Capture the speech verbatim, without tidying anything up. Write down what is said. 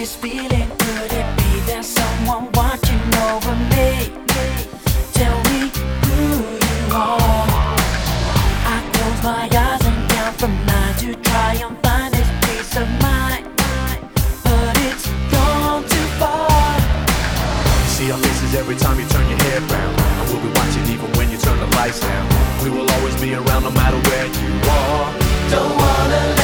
this feeling? Could it be there's someone watching over me? Tell me who you are. I close my eyes and count from nine to try and find this peace of mind, but it's gone too far. See our faces every time you turn your head round, and we'll be watching even when you turn the lights down. We will always be around no matter where you are. Don't wanna let